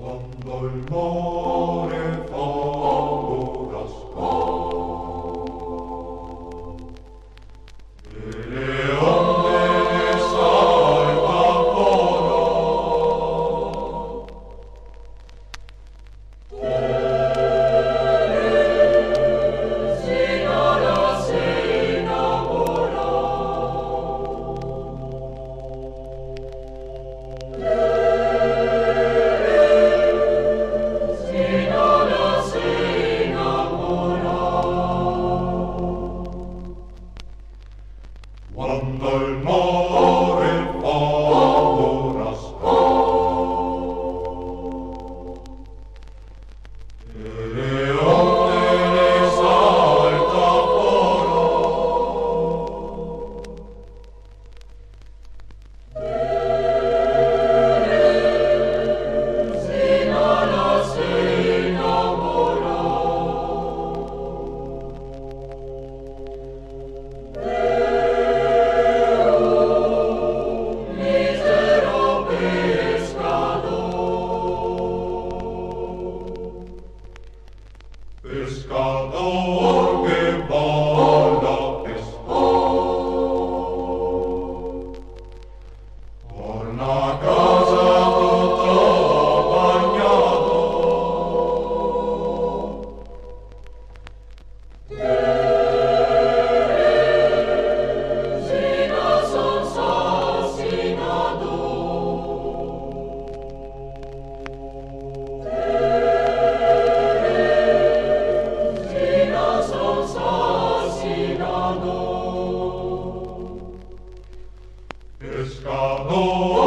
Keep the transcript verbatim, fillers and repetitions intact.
Quando il mare fa burrasco e le onde ne saltan fora, Teresina si innamora. Quando il mare fa burrasco e le onde ne saltan fora, Teresina si innamora. Pescador che vada a pescar, torna a casa tutto bagnato. Teresina son sassinado. Pescador